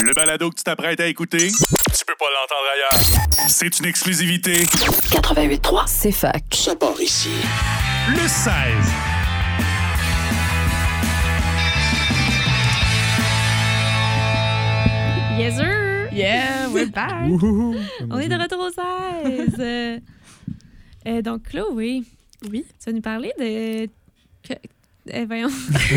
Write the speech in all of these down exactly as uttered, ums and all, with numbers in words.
Le balado que tu t'apprêtes à écouter, tu peux pas l'entendre ailleurs. C'est une exclusivité. quatre-vingt-huit trois, c'est fac. Ça part ici. Le seize. Yes, sir! Yeah, we're back! Wouhou! On est de retour au seize! euh, euh, donc, Chloé, Oui? tu vas nous parler de... Que... Euh, voyons.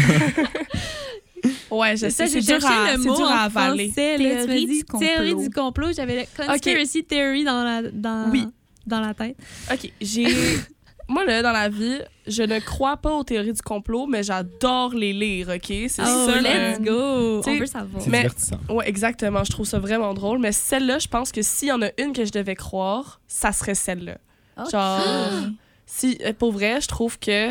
Ouais, je sais, Ça, c'est j'ai dur, cherché à, le c'est mot dur à en avaler. français. Là, tu m'as Théorie dit du complot. théorie du complot. J'avais le conspiracy theory dans la, dans, Oui. dans la tête. OK, j'ai... Moi, là, dans la vie, je ne crois pas aux théories du complot, mais j'adore les lire, OK? C'est Oh, ça, let's le- go! t'sais, On veut savoir. C'est Mais- divertissant. Ouais, exactement. Je trouve ça vraiment drôle. Mais celle-là, je pense que s'il y en a une que je devais croire, ça serait celle-là. Ok. Genre, si, euh, pour vrai, je trouve que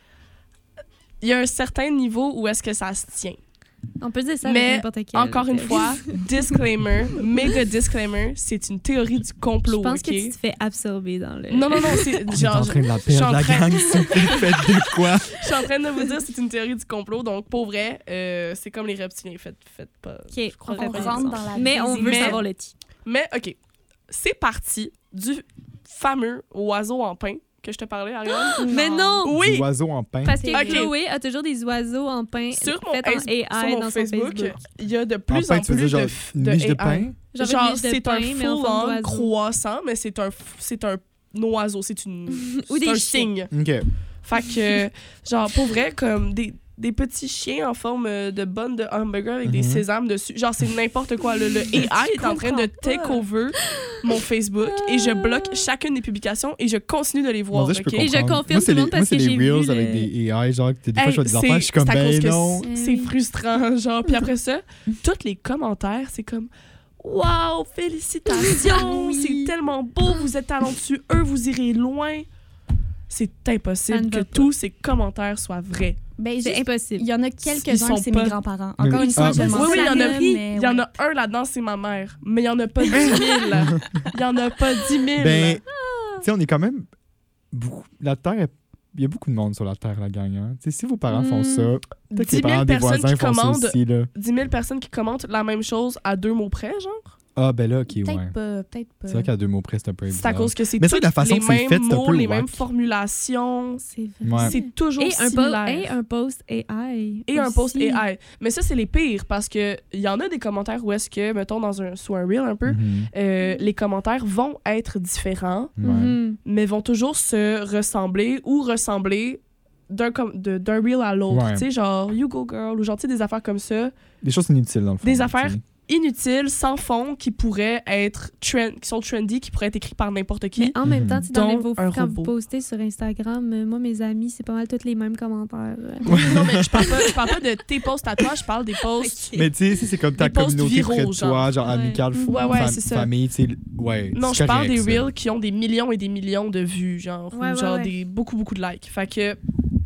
il y a un certain niveau où est-ce que ça se tient. On peut dire ça Mais, avec n'importe quel. Encore une fois, disclaimer, méga disclaimer, c'est une théorie du complot, Je pense OK? que tu te fais absorber dans le... Non, non, non, c'est On est genre... en train de la je suis en perdre, la train- gang. S'il vous plaît, faites de quoi? Je suis en train de vous dire c'est une théorie du complot, donc pour vrai, euh, c'est comme les reptiliens, faites, faites pas. OK, je crois on pas On ça. rentre dans la Mais on veut Mais- savoir le ti. Mais OK, c'est parti du fameux oiseau en pain que je te parlais, Ariane. Mais non! Oui! L'oiseau en pain. Parce que Ok. Chloé a toujours des oiseaux en pain Sur mon, faits en Face- A I sur mon dans Facebook, son Facebook. il y a de En plus pain, en tu veux plus dire de, genre f- une de miche de A I. pain? Genre, Genre, une miche de c'est pain, un mais en forme full-on d'oiseau. croissant, mais c'est un, f- c'est un oiseau, c'est une Ou c'est des un chiens. signe. OK. Fait que, genre, pour vrai, comme des, des petits chiens en forme euh, de bonne de hamburger avec des Mhm. sésames dessus. Genre, c'est n'importe quoi. Le, le A I est en train de take over mon Facebook et je bloque chacune des publications et je continue de les voir, Bon, ça, je peux OK? Et je comprendre. confirme Moi, c'est tout le monde les- parce moi, c'est que les j'ai vu Reels le- avec des A I, genre, que des fois, Hey, je vois des c'est- affaires, je suis comme, c'est à cause ben que non. c'est- c'est frustrant, genre. Puis après ça, tous les commentaires, c'est comme « Wow, félicitations! Oui. C'est tellement beau, vous êtes talentueux, vous irez loin! » C'est Ça impossible ne que va pas. tous ces commentaires soient vrais. Ben, C'est juste- impossible. il y en a Ils quelques-uns sont que c'est pas- mes grands-parents. Mais Encore oui. une fois, Ah, je ben, m'en Oui, oui, il y en a, savais, il mais y en ouais. a un là-dedans, c'est ma mère. Mais il y en a pas dix mille. Il y en a pas dix mille. Ben, tu sais, on est quand même beaucoup. La Terre, est- il y a beaucoup de monde sur la Terre, la gang. Hein? Tu sais, si vos parents font Mm. ça, peut-être que les dix parents mille des personnes voisins qui font ça commandent, aussi, là. dix mille personnes qui commentent la même chose à deux mots près, genre. Ah, ben là, OK, Peut-être ouais. pas, peut-être pas. C'est vrai qu'à deux mots près, c'est un peu C'est à bizarre. cause que c'est Mais ça, toutes la façon les que c'est mêmes fait, c'est un mots, peu les whack. mêmes formulations. C'est vrai. Ouais. C'est toujours Et un, po- similaire. et un post A I. Et un post aussi. A I. Mais ça, c'est les pires parce que il y en a des commentaires où est-ce que, mettons, dans un, sous un reel un peu, Mhm. euh, les commentaires vont être différents, Ouais. Mhm. mais vont toujours se ressembler ou ressembler d'un, com- de- d'un reel à l'autre. Ouais. Tu sais, genre, you go girl, ou genre, tu sais, des affaires comme ça, Des choses inutiles, dans le fond. Des là, affaires tu sais. inutiles, sans fond, qui pourraient être trend, qui sont trendy, qui pourraient être écrits par n'importe qui. Mais en même temps, tu sais, dans les- Dont vos, un quand robot. vous postez sur Instagram, euh, moi, mes amis, c'est pas mal tous les mêmes commentaires. euh. Non, mais je parle pas, je parle pas de tes posts à toi, je parle des posts. Mais tu sais, si c'est comme ta Des posts communauté viraux, près de toi, genre. genre Ouais. amicale, f- Ouais, ouais, fam- c'est ça. famille, tu sais, ouais. Non, c'est je parle correct, des ça. reels qui ont des millions et des millions de vues, genre, Ouais, ou ouais, genre ouais. des beaucoup beaucoup de likes. Fait que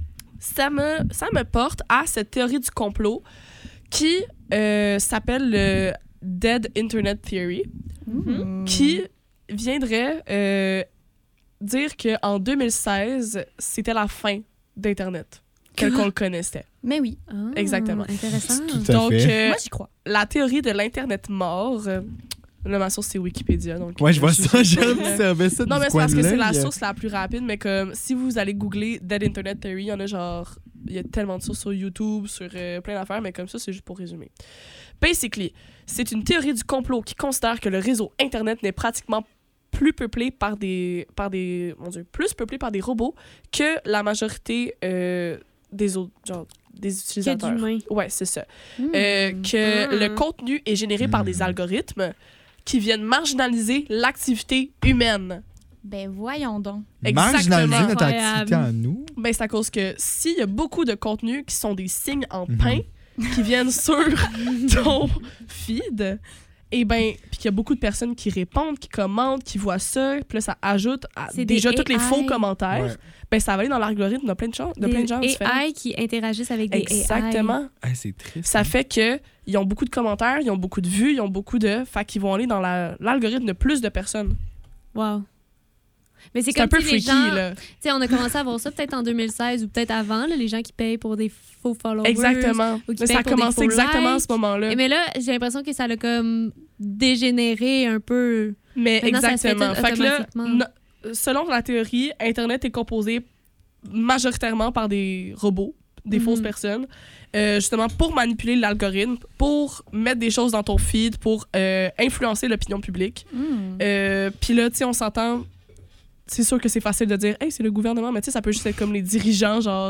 ça me ça me porte à cette théorie du complot qui euh, s'appelle le Dead Internet Theory, Mhm. qui viendrait euh, dire que en deux mille seize, c'était la fin d'Internet, tel qu'on le connaissait. Mais oui, Ah, Exactement. Intéressant. Tout à Donc fait. euh, moi j'y crois. la théorie de l'Internet mort, euh, là ma source c'est Wikipédia, donc Ouais, je vois je- ça, je- j'ai observé ça. Non, du mais c'est coin parce de que c'est la l'œil. source la plus rapide, mais comme si vous allez googler Dead Internet Theory, il y en a genre. Il y a tellement de sources sur YouTube, sur euh, plein d'affaires, mais comme ça, c'est juste pour résumer. Basically, c'est une théorie du complot qui considère que le réseau Internet n'est pratiquement plus peuplé par des. par des. Mon Dieu, plus peuplé par des robots que la majorité euh, des autres. Genre, des Que utilisateurs. d'humains. Ouais, c'est ça. Hmm. Euh, que Mm. le contenu est généré par des Mm. algorithmes qui viennent marginaliser l'activité humaine. Ben voyons donc. Marginaliser Exactement. notre Incroyable. activité à nous. Ben, c'est à cause que s'il y a beaucoup de contenus qui sont des signes en Mhm. pain qui viennent sur ton feed, et ben, puis qu'il y a beaucoup de personnes qui répondent, qui commentent, qui voient ça, puis là, ça ajoute à C'est déjà des tous les A I. faux commentaires, Ouais. ben, ça va aller dans l'algorithme de plein de, gens, de, plein de gens Des différents. A I qui interagissent avec des A I. Exactement. Ah, c'est triste. Ça fait que ils ont beaucoup de commentaires, ils ont beaucoup de vues, ils ont beaucoup de... Fait qu'ils vont aller dans la- l'algorithme de plus de personnes. Wow. Mais c'est C'est un comme peu si les freaky, gens... là. Tu sais, on a commencé à voir ça peut-être en deux mille seize ou peut-être avant, là, les gens qui payent pour des faux followers. Exactement. ou qui Mais ça a payent pour des commencé faux exactement à likes. ce moment-là. Et mais là, j'ai l'impression que ça l'a comme dégénéré un peu. Mais Maintenant, ça se fait exactement. tout Fait que là, automatiquement. no- selon la théorie, Internet est composé majoritairement par des robots, des Mhm. fausses personnes, euh, justement pour manipuler l'algorithme, pour mettre des choses dans ton feed, pour euh, influencer l'opinion publique. Hmm. Euh, Puis là, tu sais, on s'entend. C'est sûr que c'est facile de dire, hey, c'est le gouvernement, mais tu sais, ça peut juste être comme les dirigeants, genre,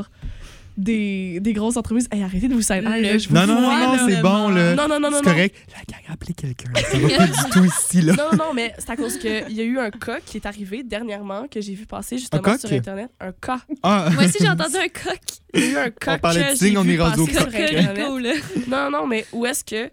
des, des grosses entreprises. Hey, arrêtez de vous salir, Le là, je vous Non, non, non, vois, non, là. c'est bon, là. Non, non, non, non, C'est non. correct. La gang a appelé quelqu'un. Ça va pas du tout ici, là. Non, non, non, mais c'est à cause qu'il y a eu un cas qui est arrivé dernièrement, que j'ai vu passer justement coq? sur Internet. Un cas. Ah, Moi aussi, j'ai entendu un coq. Il y a eu un cas On parlait que de j'ai signe, on vu est rendu au passer sur coq. Internet. Coco, là. Non, non, mais où est-ce que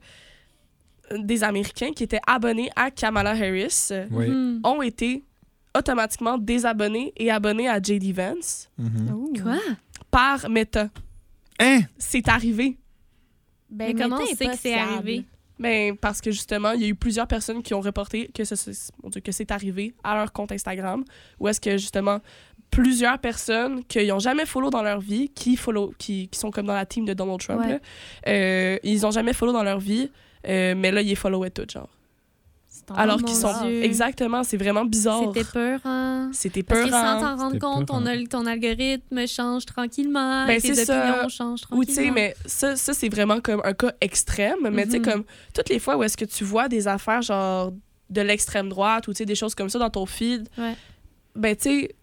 des Américains qui étaient abonnés à Kamala Harris euh, oui. Mhm. ont été automatiquement désabonnés et abonnés à J D Vance Mhm. Oh. Quoi? par Meta. Hein? C'est arrivé. Ben, Mais comment Meta on est sait pas que c'est fiable. arrivé? Ben, parce que justement, il y a eu plusieurs personnes qui ont reporté que, ce, ce- mon Dieu, que c'est arrivé à leur compte Instagram. Où est-ce que justement, plusieurs personnes qui n'ont jamais follow dans leur vie, qui, follow, qui, qui sont comme dans la team de Donald Trump, Ouais. là, euh, ils n'ont jamais follow dans leur vie, euh, mais là, ils followaient tout, genre. C'est en- Alors mon qu'ils sont. Dieu. Exactement, c'est vraiment bizarre. C'était peur, hein? C'était Parce que sans peurant. t'en rendre C'était compte, ton, peurant. al- ton algorithme change tranquillement. Ben, et tes c'est ça. opinions changent Ou tu sais, tranquillement. mais ça, ça c'est vraiment comme un cas extrême. Mais tu sais, Mhm. comme toutes les fois où est-ce que tu vois des affaires genre de l'extrême droite ou tu sais, des choses comme ça dans ton feed, Ouais. ben tu sais,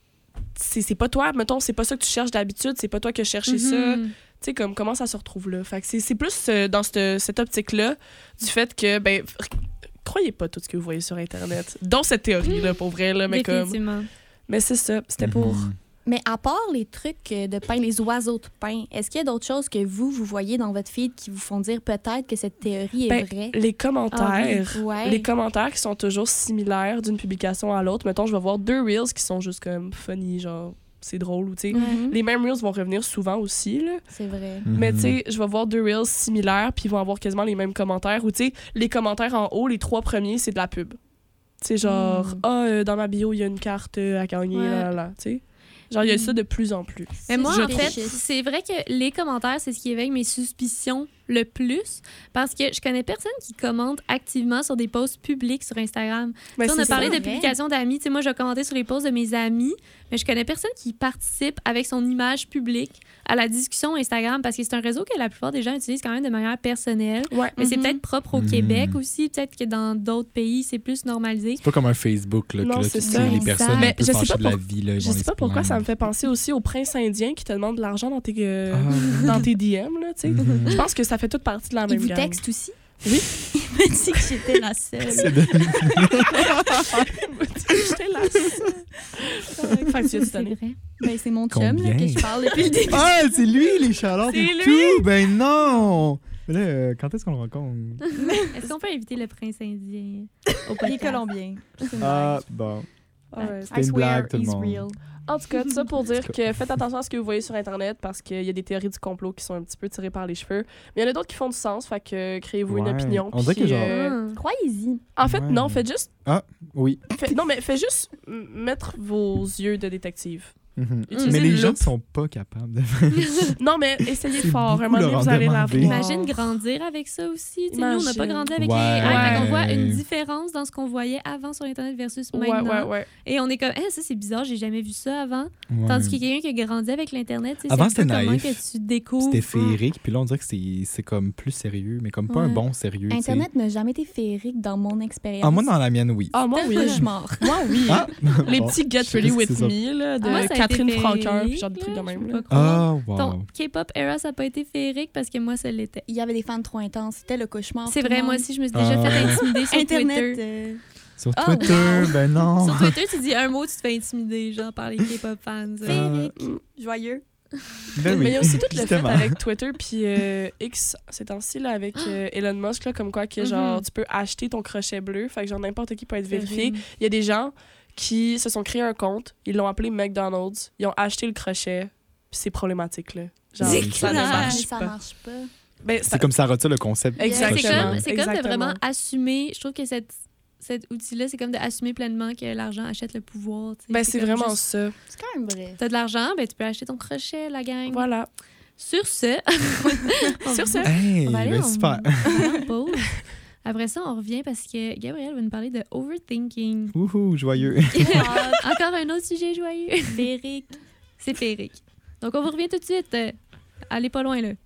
c'est c'est pas toi, mettons, c'est pas ça que tu cherches d'habitude, c'est pas toi qui as cherché ça. Tu Mhm. sais, comme comment ça se retrouve là. Fait que c'est c'est plus euh, dans cette, cette optique-là du fait que, ben, f- croyez pas tout ce que vous voyez sur Internet. Dont cette théorie-là, pour vrai, là, mais comme. Définitivement. Mais c'est ça, c'était pour. Mhm. Mais à part les trucs euh, de pain, les oiseaux de pain, est-ce qu'il y a d'autres choses que vous, vous voyez dans votre feed qui vous font dire peut-être que cette théorie est Ben, vraie? Les commentaires. Ouais. Les commentaires qui sont toujours similaires d'une publication à l'autre. Mettons, je vais voir deux reels qui sont juste comme funny, genre c'est drôle ou tu sais. Mhm. Les mêmes reels vont revenir souvent aussi, là. C'est vrai. Mais Mhm. tu sais, je vais voir deux reels similaires puis ils vont avoir quasiment les mêmes commentaires. Ou tu sais, les commentaires en haut, les trois premiers, c'est de la pub. Tu sais, genre, Mm. ah, euh, dans ma bio, il y a une carte euh, à gagner, Ouais. là, là, là, tu sais. Genre, il y a Mm. ça de plus en plus. Mais moi, Je en fait, trouve. c'est vrai que les commentaires, c'est ce qui éveille mes suspicions le plus. Parce que je connais personne qui commente activement sur des posts publics sur Instagram. Mais Tu sais, on a c'est parlé ça. de publications d'amis. Tu sais, moi, je vais commenter sur les posts de mes amis, mais je connais personne qui participe avec son image publique à la discussion Instagram parce que c'est un réseau que la plupart des gens utilisent quand même de manière personnelle. Ouais. Mais c'est Mhm. peut-être propre au Mhm. Québec aussi. Peut-être que dans d'autres pays, c'est plus normalisé. C'est pas comme un Facebook, là, que Non, là, c'est tu ça. sais, les Exact. personnes Mais un peu je sais fâchées pas de la pour- vie, là, ils Je vont sais les pas se pourquoi ça plaindre. me fait penser aussi au prince indien qui te demande de l'argent dans tes, euh, Ah. dans tes D M, là, tu sais. Mhm. Je pense que ça fait toute partie de la Il même vous gang. texte aussi? Oui. Il m'a dit que j'étais la seule. C'est de- J'étais là. Fait que tu as C'est donné. vrai. Ben, c'est mon chum là, Combien? que je parle depuis le début. Ah, c'est lui, les chaleurs C'est et lui! tout! Ben non! Mais là, euh, quand est-ce qu'on le rencontre? Est-ce qu'on peut inviter le prince indien au Il est podcast? colombien. C'est une Ah, blague. bon. Ouais. C'était I une swear, blague, tout le he's monde. real. En tout cas, tout ça pour dire que faites attention à ce que vous voyez sur Internet parce qu'il y a des théories du complot qui sont un petit peu tirées par les cheveux. Mais il y en a d'autres qui font du sens, fait que créez-vous une Ouais. opinion. On dirait puis, que genre- euh, Ah. Croyez-y. En fait, Ouais. non, faites juste. Oui. fait- non, mais faites juste m- mettre vos yeux de détective. Mhm. Utilisez Mais les une gens loupe. sont pas capables de Non, mais essayez C'est fort. Un beaucoup moment donné, leur vous en allez la demander. voir. Imagine grandir avec ça aussi. Tu sais, nous, on n'a pas Imagine. grandi avec Ouais. les A I. Fait qu'on voit Ouais. une différence dans ce qu'on voyait avant sur Internet versus Ouais, maintenant. ouais, ouais. Et on est comme, Eh, ça c'est bizarre, j'ai jamais vu ça avant. Ouais. Tandis qu'il y a quelqu'un qui a grandi avec l'Internet, tu sais, Avant, c'est un peu c'était comment naïf. que tu découvres. C'était féerique, puis là, on dirait que c'est c'est comme plus sérieux, mais comme pas un Ouais. bon sérieux. tu sais. Internet n'a jamais été féerique dans mon expérience. Ah, moi, dans la mienne, oui. Ah, moi, oui. Cauchemar. Moi, oui. Ah! Les Bon. petits Get Je sais Ready pas si With c'est ça. Me là, de Moi, ça a été Catherine féerique, Franqueur, puis genre de trucs de là, même. je là. peux pas croire. Ah, wow. Ton K-pop era, ça n'a pas été féerique parce que moi, ça l'était. Il y avait des fans trop intenses. C'était le cauchemar. C'est tout vrai, le moi monde. aussi, je me suis déjà Ah. fait intimider sur Internet. Twitter. euh, Sur Oh, Twitter, wow. ben non. Sur Twitter, tu dis un mot, tu te fais intimider, genre, par les K-pop fans. Ah. Féerique. Mm. Joyeux. Ben oui, Mais il y a aussi tout le fait justement. avec Twitter puis euh, X ces temps-ci là avec euh, Elon Musk là, comme quoi que genre Mhm. tu peux acheter ton crochet bleu, fait que genre n'importe qui peut être C'est vérifié. horrible. Il y a des gens qui se sont créés un compte, ils l'ont appelé McDonald's, ils ont acheté le crochet, puis c'est problématique là. Genre C'est ça ne clair. marche Mais ça pas. marche pas. Ben, ça- C'est comme ça retire le concept. Exactement. C'est comme, c'est comme de Exactement. vraiment assumer. Je trouve que cette, cet outil-là, c'est comme d'assumer pleinement que l'argent achète le pouvoir. t'sais. Ben, c'est comme vraiment juste- ça. C'est quand même vrai. T'as de l'argent, ben tu peux acheter ton crochet, la gang. Voilà. Sur ce, Sur ce, Hey, on va aller ben en- super. on va aller en pause. Après ça, on revient parce que Gabrielle va nous parler de overthinking. Wouhou, joyeux. Encore un autre sujet joyeux. Férique. C'est féerique. Donc, on vous revient tout de suite. Euh, Allez pas loin, là.